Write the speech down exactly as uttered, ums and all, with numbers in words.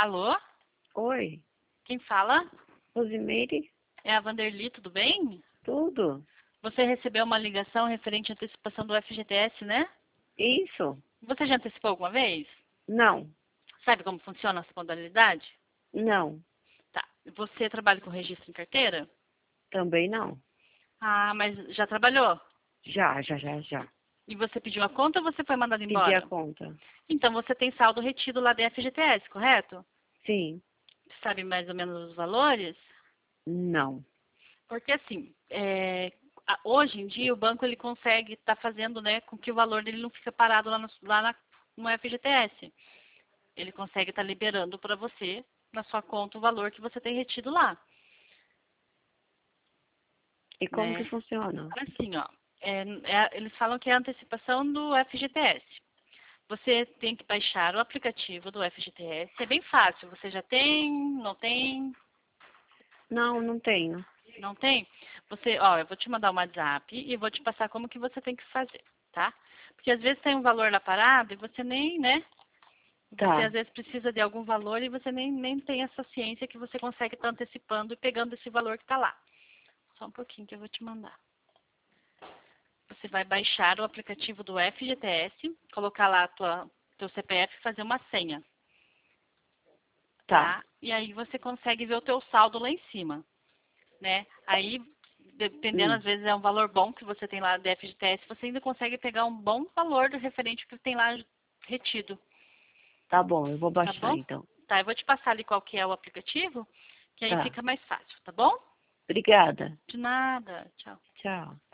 Alô? Oi, Quem fala? Rosimeire, É a Vanderly, tudo bem? tudo? Você recebeu uma ligação referente à antecipação do F G T S, né? Isso? Você já antecipou alguma vez? Não, Sabe como funciona essa modalidade? não, Tá. Você trabalha com registro em carteira? também não. Ah, mas já trabalhou? Já, já, já, já. E você pediu a conta ou você foi mandado Pedi a embora? conta. Então você tem saldo retido lá da F G T S, correto? Sim, Sabe mais ou menos os valores? não. Porque assim, é, a- hoje em dia o banco ele consegue estar fazendo, né, com que o valor dele não fica parado lá no, lá na- no F G T S. Ele consegue estar liberando para você, na sua conta, o valor que você tem retido lá, E como que né? funciona? Assim, ó, é- é- eles falam que é a antecipação do F G T S. Você tem que baixar o aplicativo do F G T S. É bem fácil. Você já tem, não tem, Não, não tenho. não tem? Você, ó, eu vou te mandar um WhatsApp e vou te passar como que você tem que fazer, tá? Porque às vezes tem um valor lá parado e você nem, né? Você Tá, às vezes precisa de algum valor e você nem, nem tem essa ciência que você consegue estar antecipando e pegando esse valor que está lá. Só um pouquinho que eu vou te mandar. Você vai baixar o aplicativo do F G T S, colocar lá a tua, teu C P F e fazer uma senha, tá. tá? E aí você consegue ver o teu saldo lá em cima, né? Aí, dependendo, Hum, às vezes é um valor bom que você tem lá do F G T S, você ainda consegue pegar um bom valor do referente que tem lá retido, tá bom, eu vou tá baixar bom? então. Tá, eu vou te passar ali qual que é o aplicativo, que aí Tá. fica mais fácil, tá bom? Obrigada. De nada, tchau. Tchau.